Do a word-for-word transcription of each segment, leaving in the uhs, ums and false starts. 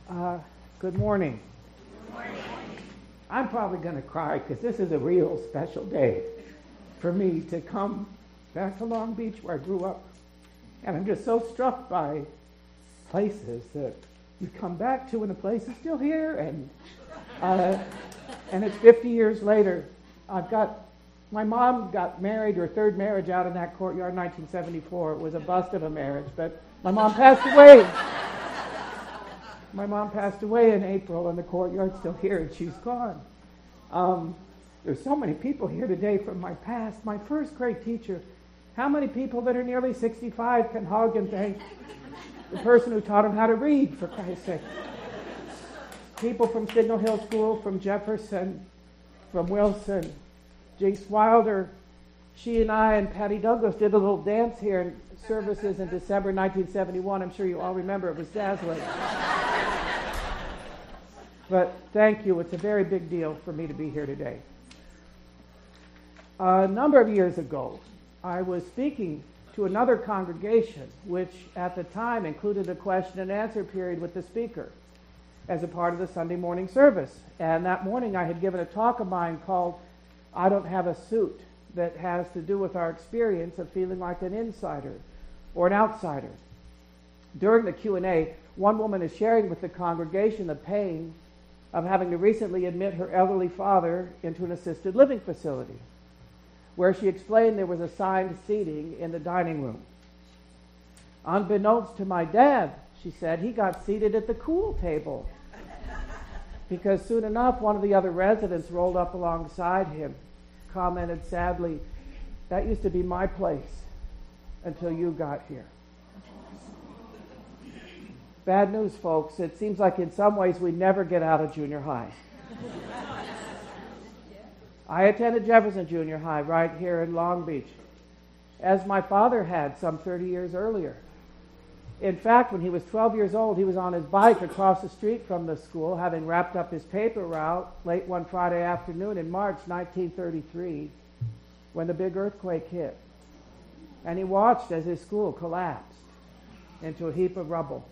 Uh, good morning. Good morning. I'm probably going to cry because this is a real special day for me to come back to Long Beach where I grew up. And I'm just so struck by places that you come back to and the place is still here. And uh, and it's fifty years later. I've got, my mom got married, her third marriage out in that courtyard in nineteen seventy-four. It was a bust of a marriage, but my mom passed away. My mom passed away in April, and the courtyard's still here, and she's gone. Um, there's so many people here today from my past. My first grade teacher. How many people that are nearly sixty-five can hug and thank the person who taught them how to read, for Christ's sake? People from Signal Hill School, from Jefferson, from Wilson. Jinx Wilder, she and I and Patty Douglas did a little dance here in services in December nineteen seventy-one. I'm sure you all remember. It was dazzling. But thank you. It's a very big deal for me to be here today. A number of years ago, I was speaking to another congregation, which at the time included a question and answer period with the speaker as a part of the Sunday morning service. And that morning I had given a talk of mine called I Don't Have a Suit, that has to do with our experience of feeling like an insider or an outsider. During the Q and A, one woman is sharing with the congregation the pain of having to recently admit her elderly father into an assisted living facility, where she explained there was assigned seating in the dining room. Unbeknownst to my dad, she said, he got seated at the cool table because soon enough one of the other residents rolled up alongside him, commented sadly, "That used to be my place until you got here." Bad news, folks. It seems like in some ways we never get out of junior high. I attended Jefferson Junior High right here in Long Beach, as my father had some thirty years earlier. In fact, when he was twelve years old, he was on his bike across the street from the school, having wrapped up his paper route late one Friday afternoon in March nineteen thirty-three, when the big earthquake hit. And he watched as his school collapsed into a heap of rubble.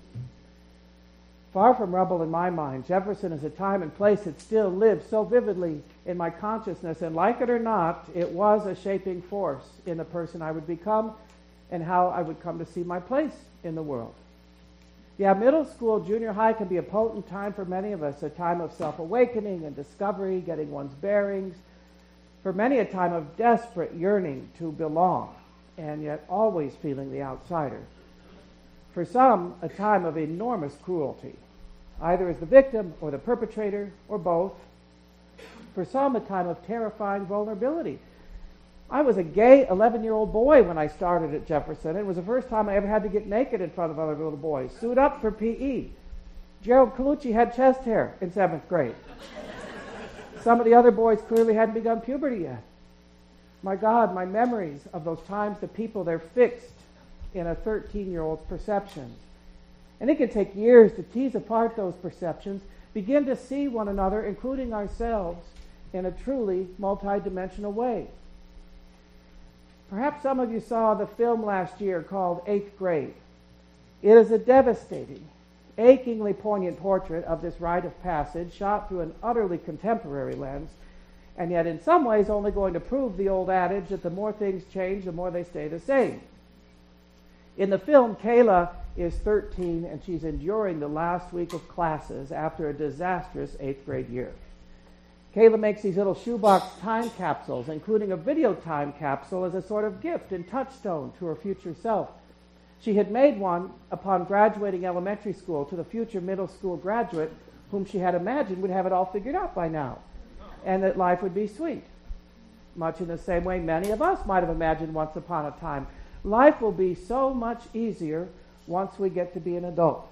Far from rubble in my mind, Jefferson is a time and place that still lives so vividly in my consciousness, and like it or not, it was a shaping force in the person I would become and how I would come to see my place in the world. Yeah, middle school, junior high can be a potent time for many of us, a time of self-awakening and discovery, getting one's bearings, for many a time of desperate yearning to belong, and yet always feeling the outsider. For some, a time of enormous cruelty, either as the victim or the perpetrator, or both. For some, a time of terrifying vulnerability. I was a gay eleven-year-old boy when I started at Jefferson. It was the first time I ever had to get naked in front of other little boys, suit up for P E. Gerald Colucci had chest hair in seventh grade. Some of the other boys clearly hadn't begun puberty yet. My God, my memories of those times, the people, they're fixed in a thirteen-year-old's perceptions. And it can take years to tease apart those perceptions, begin to see one another, including ourselves, in a truly multidimensional way. Perhaps some of you saw the film last year called Eighth Grade. It is a devastating, achingly poignant portrait of this rite of passage, shot through an utterly contemporary lens, and yet in some ways only going to prove the old adage that the more things change, the more they stay the same. In the film, Kayla is thirteen, and she's enduring the last week of classes after a disastrous eighth grade year. Kayla makes these little shoebox time capsules, including a video time capsule as a sort of gift and touchstone to her future self. She had made one upon graduating elementary school to the future middle school graduate, whom she had imagined would have it all figured out by now, and that life would be sweet. Much in the same way many of us might have imagined once upon a time. Life will be so much easier once we get to be an adult.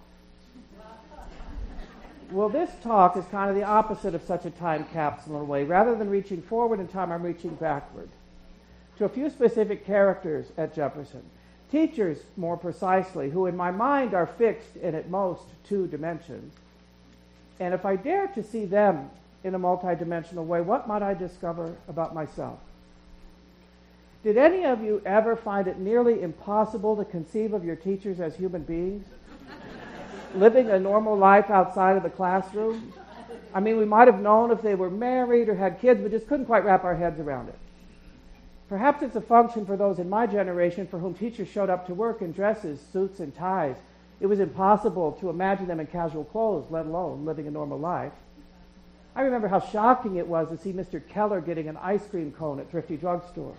Well, this talk is kind of the opposite of such a time capsule in a way. Rather than reaching forward in time, I'm reaching backward to a few specific characters at Jefferson. Teachers, more precisely, who in my mind are fixed in at most two dimensions. And if I dare to see them in a multidimensional way, what might I discover about myself? Did any of you ever find it nearly impossible to conceive of your teachers as human beings? living a normal life outside of the classroom. I mean, we might have known if they were married or had kids, but just couldn't quite wrap our heads around it. Perhaps it's a function for those in my generation for whom teachers showed up to work in dresses, suits, and ties. It was impossible to imagine them in casual clothes, let alone living a normal life. I remember how shocking it was to see Mister Keller getting an ice cream cone at Thrifty Drugstore.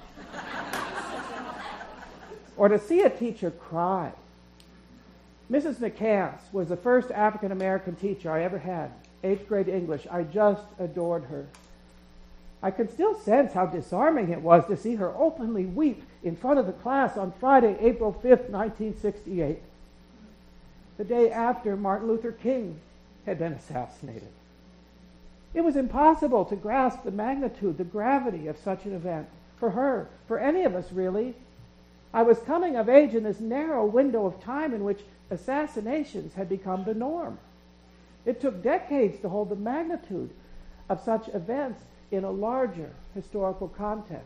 Or to see a teacher cry. Missus McCants was the first African-American teacher I ever had, eighth grade English. I just adored her. I could still sense how disarming it was to see her openly weep in front of the class on Friday, April fifth, nineteen sixty-eight, the day after Martin Luther King had been assassinated. It was impossible to grasp the magnitude, the gravity of such an event, for her, for any of us really. I was coming of age in this narrow window of time in which assassinations had become the norm. It took decades to hold the magnitude of such events in a larger historical context.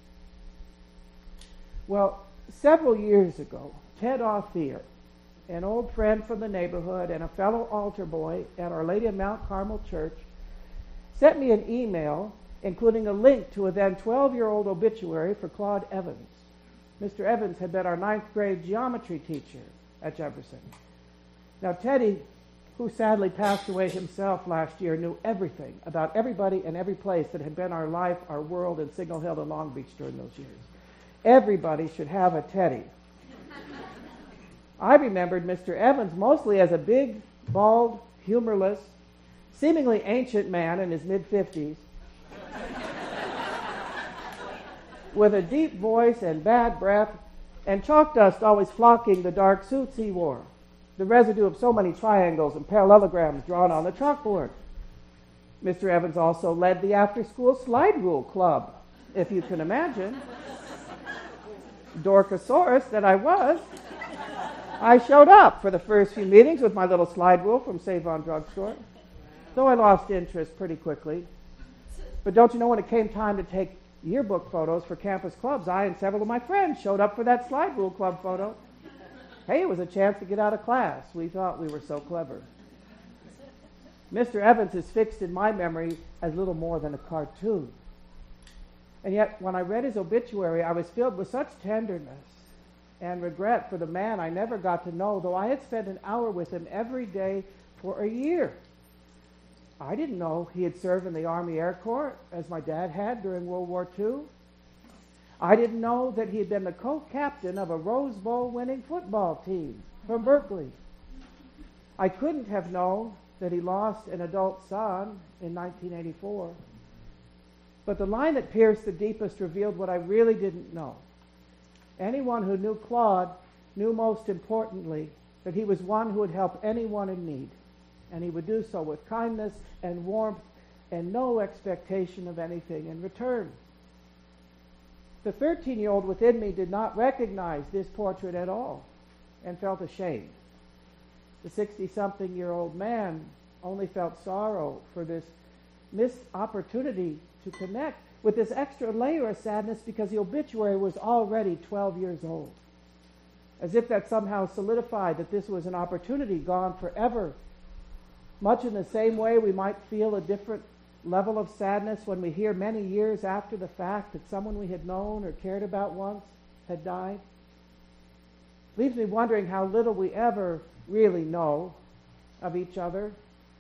Well, several years ago, Ted Authier, an old friend from the neighborhood and a fellow altar boy at Our Lady of Mount Carmel Church, sent me an email including a link to a then twelve-year-old obituary for Claude Evans. Mister Evans had been our ninth grade geometry teacher at Jefferson. Now, Teddy, who sadly passed away himself last year, knew everything about everybody and every place that had been our life, our world in Signal Hill and Long Beach during those years. Everybody should have a Teddy. I remembered Mister Evans mostly as a big, bald, humorless, seemingly ancient man in his mid-fifties with a deep voice and bad breath and chalk dust always flocking the dark suits he wore, the residue of so many triangles and parallelograms drawn on the chalkboard. Mister Evans also led the after-school slide rule club, if you can imagine. Dorkosaurus that I was, I showed up for the first few meetings with my little slide rule from Save-On Drugstore, though I lost interest pretty quickly. But don't you know, when it came time to take yearbook photos for campus clubs, I and several of my friends showed up for that slide rule club photo. Hey, it was a chance to get out of class. We thought we were so clever. Mister Evans is fixed in my memory as little more than a cartoon. And yet, when I read his obituary, I was filled with such tenderness and regret for the man I never got to know, though I had spent an hour with him every day for a year. I didn't know he had served in the Army Air Corps, as my dad had during World War Two. I didn't know that he had been the co-captain of a Rose Bowl winning football team from Berkeley. I couldn't have known that he lost an adult son in nineteen eighty-four. But the line that pierced the deepest revealed what I really didn't know. Anyone who knew Claude knew most importantly that he was one who would help anyone in need, and he would do so with kindness and warmth and no expectation of anything in return. The thirteen-year-old within me did not recognize this portrait at all and felt ashamed. The sixty-something-year-old man only felt sorrow for this missed opportunity to connect with this extra layer of sadness because the obituary was already twelve years old. As if that somehow solidified that this was an opportunity gone forever. Much in the same way we might feel a different level of sadness when we hear many years after the fact that someone we had known or cared about once had died. Leaves me wondering how little we ever really know of each other.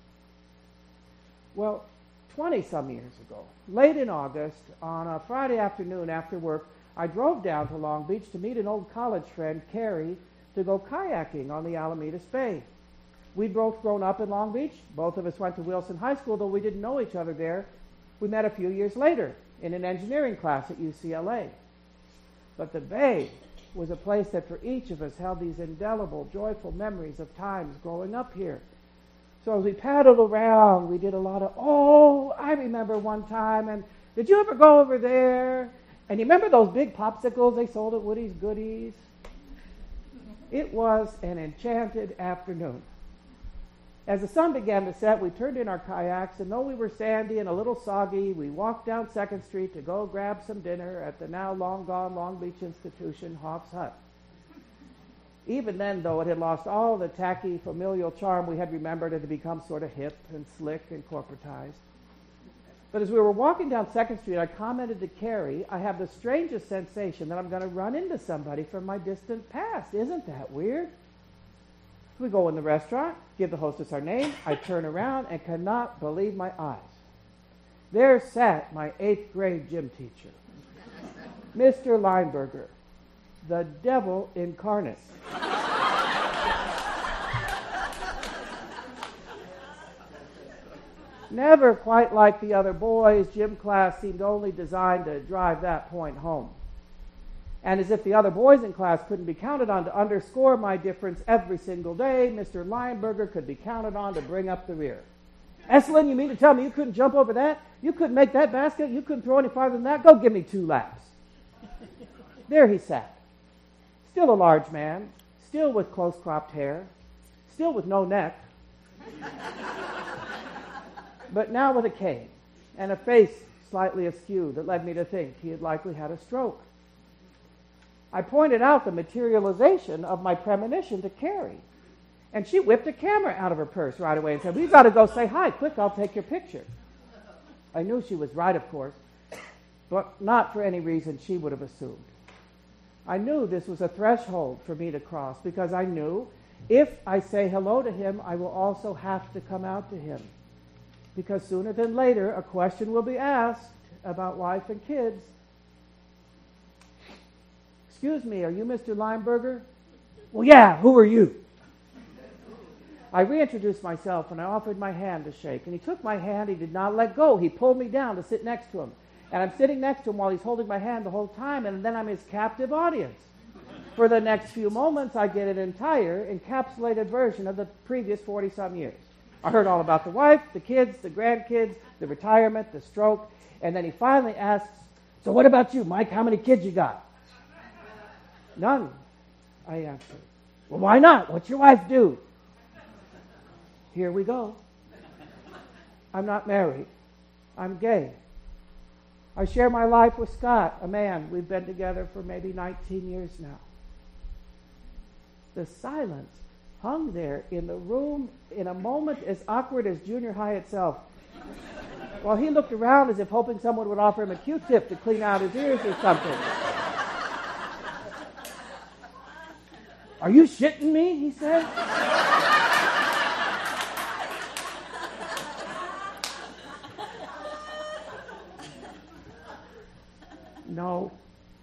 Well, twenty-some years ago, late in August, on a Friday afternoon after work, I drove down to Long Beach to meet an old college friend, Carrie, to go kayaking on the Alamedas Bay. We'd both grown up in Long Beach. Both of us went to Wilson High School, though we didn't know each other there. We met a few years later in an engineering class at U C L A. But the Bay was a place that for each of us held these indelible, joyful memories of times growing up here. So as we paddled around, we did a lot of, oh, I remember one time, and did you ever go over there? And you remember those big popsicles they sold at Woody's Goodies? It was an enchanted afternoon. As the sun began to set, we turned in our kayaks, and though we were sandy and a little soggy, we walked down second Street to go grab some dinner at the now long-gone Long Beach institution, Hoff's Hut. Even then, though, it had lost all the tacky familial charm we had remembered. It had become sort of hip and slick and corporatized. But as we were walking down Second Street, I commented to Carrie, I have the strangest sensation that I'm going to run into somebody from my distant past. Isn't that weird? We go in the restaurant, give the hostess our name. I turn around and cannot believe my eyes. There sat my eighth grade gym teacher, Mister Lineberger, the devil incarnate. Never quite like the other boys, gym class seemed only designed to drive that point home. And as if the other boys in class couldn't be counted on to underscore my difference every single day, Mister Lineberger could be counted on to bring up the rear. Esselin, you mean to tell me you couldn't jump over that? You couldn't make that basket? You couldn't throw any farther than that? Go give me two laps. There he sat. Still a large man, still with close-cropped hair, still with no neck, but now with a cane and a face slightly askew that led me to think he had likely had a stroke. I pointed out the materialization of my premonition to Carrie, and she whipped a camera out of her purse right away and said, we've got to go say hi. Quick, I'll take your picture. I knew she was right, of course, but not for any reason she would have assumed. I knew this was a threshold for me to cross because I knew if I say hello to him, I will also have to come out to him. Because sooner than later, a question will be asked about wife and kids. Excuse me, are you Mister Lineberger? Well, yeah, who are you? I reintroduced myself and I offered my hand to shake. And he took my hand, he did not let go. He pulled me down to sit next to him. And I'm sitting next to him while he's holding my hand the whole time, and then I'm his captive audience. For the next few moments, I get an entire encapsulated version of the previous forty-some years. I heard all about the wife, the kids, the grandkids, the retirement, the stroke, and then he finally asks, so what about you, Mike? How many kids you got? None, I answered. Well, why not? What's your wife do? Here we go. I'm not married. I'm gay. I share my life with Scott, a man. We've been together for maybe nineteen years now. The silence hung there in the room in a moment as awkward as junior high itself. While he looked around as if hoping someone would offer him a Q-tip to clean out his ears or something. Are you shitting me? He said. No.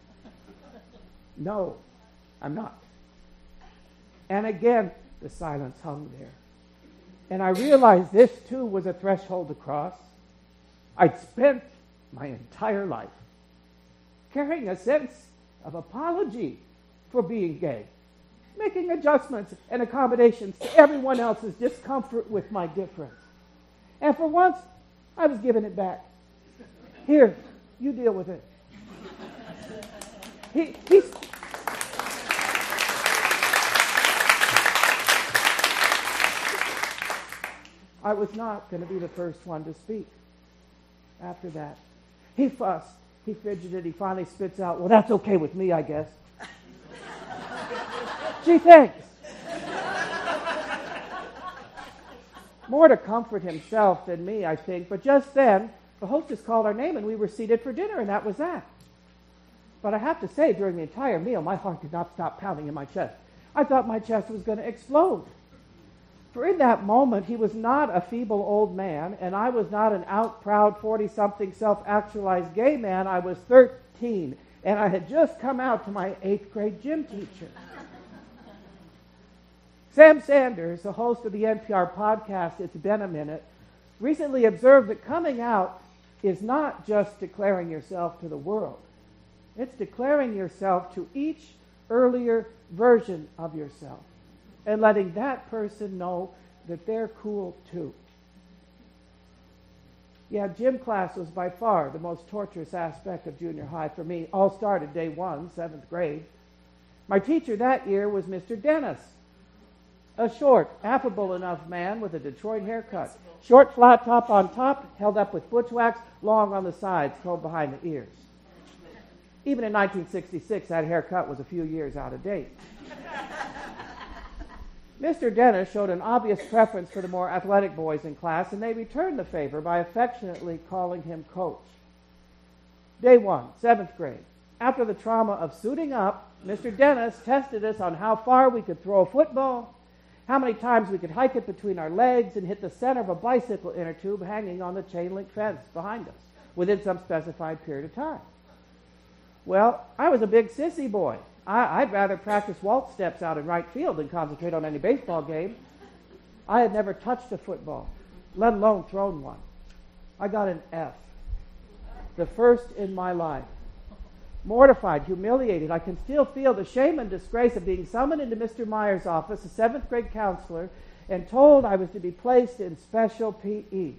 No, I'm not. And again, the silence hung there. And I realized this, too, was a threshold to cross. I'd spent my entire life carrying a sense of apology for being gay, making adjustments and accommodations to everyone else's discomfort with my difference. And for once, I was giving it back. Here, you deal with it. He, he's... I was not going to be the first one to speak after that. He fussed. He fidgeted. He finally spits out, well, that's okay with me, I guess. Gee, thanks. More to comfort himself than me, I think. But just then, the hostess called our name and we were seated for dinner, and that was that. But I have to say, during the entire meal, my heart did not stop pounding in my chest. I thought my chest was going to explode. For in that moment, he was not a feeble old man, and I was not an out, proud, forty-something, self-actualized gay man. I was thirteen, and I had just come out to my eighth grade gym teacher. Sam Sanders, the host of the N P R podcast, It's Been a Minute, recently observed that coming out is not just declaring yourself to the world. It's declaring yourself to each earlier version of yourself and letting that person know that they're cool too. Yeah, gym class was by far the most torturous aspect of junior high for me. All started day one, seventh grade. My teacher that year was Mister Dennis, a short, affable enough man with a Detroit haircut. Short, flat top on top, held up with butch wax, long on the sides, combed behind the ears. Even in nineteen sixty-six, that haircut was a few years out of date. Mister Dennis showed an obvious preference for the more athletic boys in class, and they returned the favor by affectionately calling him Coach. Day one, seventh grade. After the trauma of suiting up, Mister Dennis tested us on how far we could throw a football, how many times we could hike it between our legs and hit the center of a bicycle inner tube hanging on the chain link fence behind us within some specified period of time. Well, I was a big sissy boy. I, I'd rather practice waltz steps out in right field than concentrate on any baseball game. I had never touched a football, let alone thrown one. I got an F. The first in my life. Mortified, humiliated, I can still feel the shame and disgrace of being summoned into Mister Meyer's office, a seventh grade counselor, and told I was to be placed in special P E.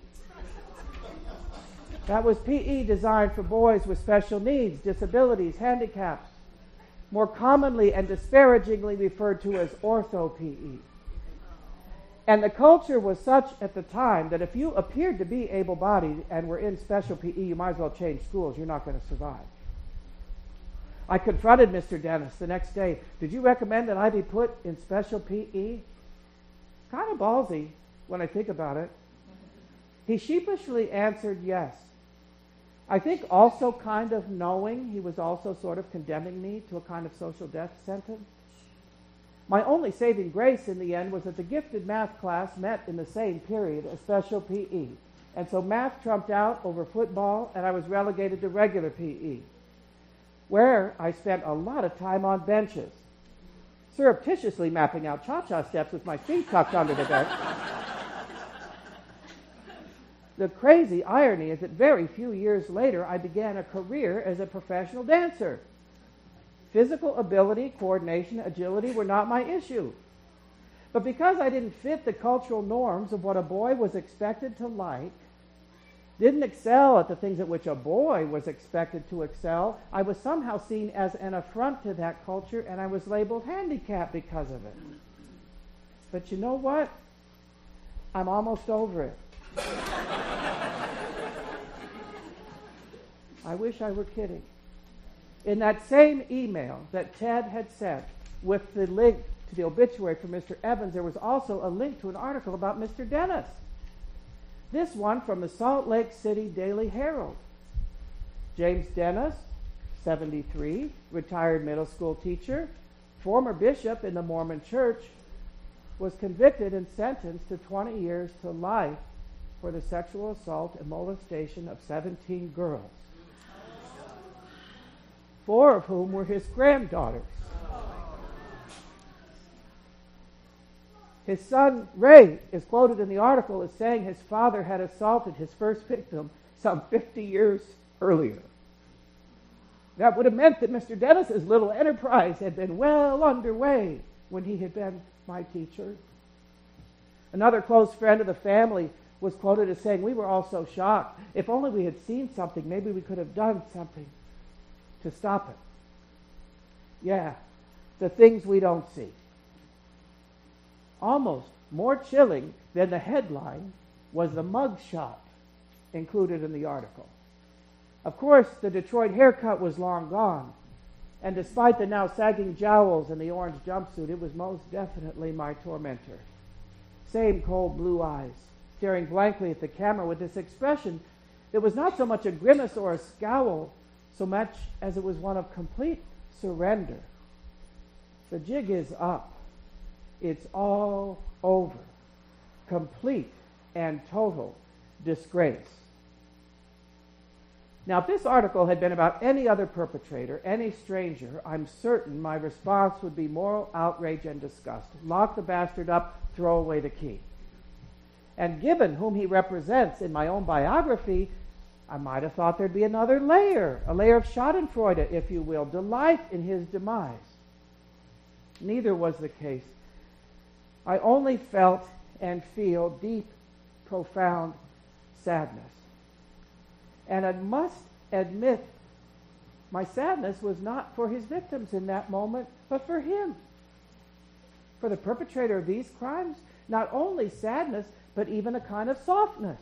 That was P E designed for boys with special needs, disabilities, handicaps, more commonly and disparagingly referred to as ortho P E. And the culture was such at the time that if you appeared to be able-bodied and were in special P E, you might as well change schools. You're not going to survive. I confronted Mister Dennis the next day. Did you recommend that I be put in special P E? Kind of ballsy when I think about it. He sheepishly answered yes. I think also kind of knowing he was also sort of condemning me to a kind of social death sentence. My only saving grace in the end was that the gifted math class met in the same period as special P E. And so math trumped out over football, and I was relegated to regular P E, where I spent a lot of time on benches, surreptitiously mapping out cha-cha steps with my feet tucked under the bench. The crazy irony is that very few years later, I began a career as a professional dancer. Physical ability, coordination, agility were not my issue. But because I didn't fit the cultural norms of what a boy was expected to like, didn't excel at the things at which a boy was expected to excel, I was somehow seen as an affront to that culture, and I was labeled handicapped because of it. But you know what? I'm almost over it. I wish I were kidding. In that same email that Ted had sent with the link to the obituary for Mister Evans, there was also a link to an article about Mister Dennis. This one from the Salt Lake City Daily Herald. James Dennis, seventy-three, retired middle school teacher, former bishop in the Mormon Church, was convicted and sentenced to twenty years to life for the sexual assault and molestation of seventeen girls, four of whom were his granddaughters. His son, Ray, is quoted in the article as saying his father had assaulted his first victim some fifty years earlier. That would have meant that Mister Dennis's little enterprise had been well underway when he had been my teacher. Another close friend of the family was quoted as saying, "We were all so shocked. If only we had seen something, maybe we could have done something to stop it." Yeah, the things we don't see. Almost more chilling than the headline was the mugshot included in the article. Of course, the Detroit haircut was long gone, and despite the now sagging jowls and the orange jumpsuit, it was most definitely my tormentor. Same cold blue eyes, staring blankly at the camera with this expression that was not so much a grimace or a scowl, so much as it was one of complete surrender. The jig is up. It's all over. Complete and total disgrace. Now, if this article had been about any other perpetrator, any stranger, I'm certain my response would be moral outrage and disgust. Lock the bastard up, throw away the key. And given whom he represents in my own biography, I might have thought there'd be another layer, a layer of schadenfreude, if you will, delight in his demise. Neither was the case. I only felt and feel deep, profound sadness. And I must admit, my sadness was not for his victims in that moment, but for him. For the perpetrator of these crimes, not only sadness, but even a kind of softness.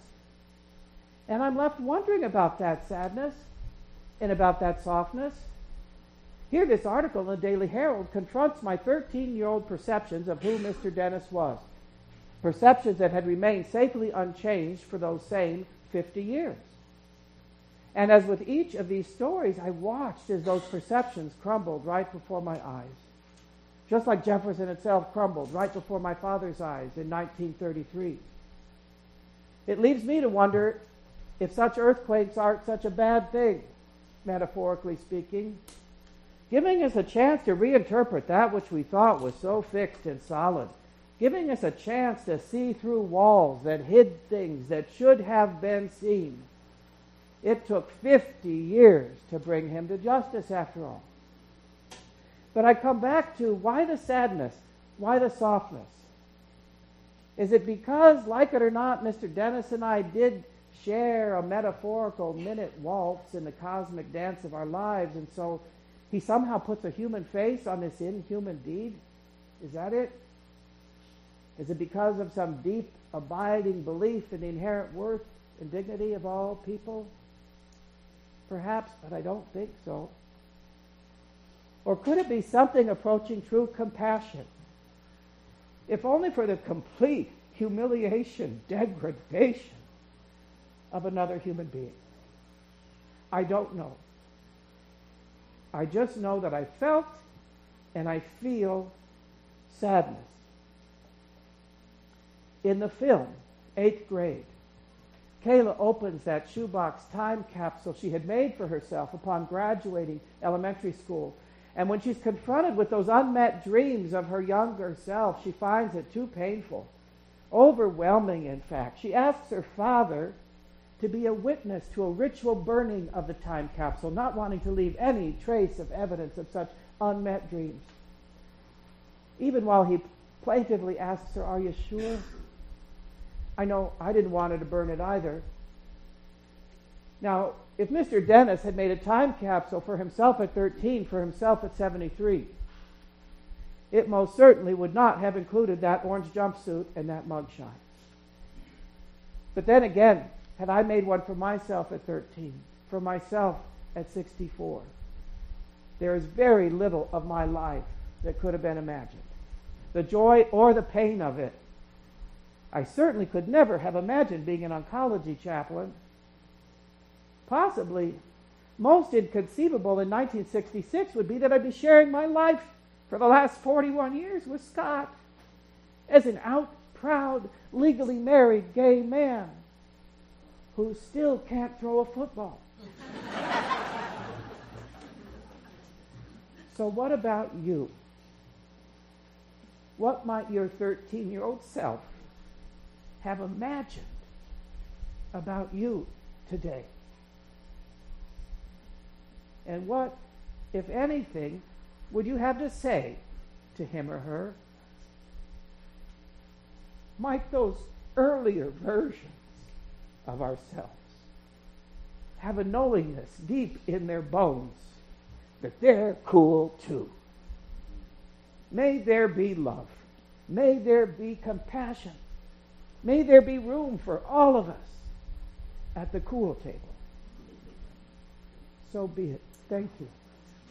And I'm left wondering about that sadness and about that softness. Here, this article in the Daily Herald confronts my thirteen-year-old perceptions of who Mister Dennis was. Perceptions that had remained safely unchanged for those same fifty years. And as with each of these stories, I watched as those perceptions crumbled right before my eyes. Just like Jefferson itself crumbled right before my father's eyes in nineteen thirty-three. It leaves me to wonder if such earthquakes aren't such a bad thing, metaphorically speaking, giving us a chance to reinterpret that which we thought was so fixed and solid, giving us a chance to see through walls that hid things that should have been seen. It took fifty years to bring him to justice, after all. But I come back to, why the sadness? Why the softness? Is it because, like it or not, Mister Dennis and I did share a metaphorical minute waltz in the cosmic dance of our lives, and so he somehow puts a human face on this inhuman deed? Is that it? Is it because of some deep, abiding belief in the inherent worth and dignity of all people? Perhaps, but I don't think so. Or could it be something approaching true compassion? If only for the complete humiliation, degradation of another human being. I don't know. I just know that I felt and I feel sadness. In the film, eighth grade, Kayla opens that shoebox time capsule she had made for herself upon graduating elementary school. And when she's confronted with those unmet dreams of her younger self, she finds it too painful, overwhelming, in fact. She asks her father to be a witness to a ritual burning of the time capsule, not wanting to leave any trace of evidence of such unmet dreams. Even while he plaintively asks her, "Are you sure?" I know I didn't want her to burn it either. Now, if Mister Dennis had made a time capsule for himself at thirteen, for himself at seventy-three, it most certainly would not have included that orange jumpsuit and that mugshot. But then again, had I made one for myself at thirteen, for myself at sixty-four, there is very little of my life that could have been imagined. The joy or the pain of it. I certainly could never have imagined being an oncology chaplain. Possibly, most inconceivable in nineteen sixty-six would be that I'd be sharing my life for the last forty-one years with Scott as an out, proud, legally married gay man who still can't throw a football. So what about you? What might your thirteen-year-old self have imagined about you today? And what, if anything, would you have to say to him or her? Might those earlier versions of ourselves have a knowingness deep in their bones that they're cool too? May there be love. May there be compassion. May there be room for all of us at the cool table. So be it. Thank you.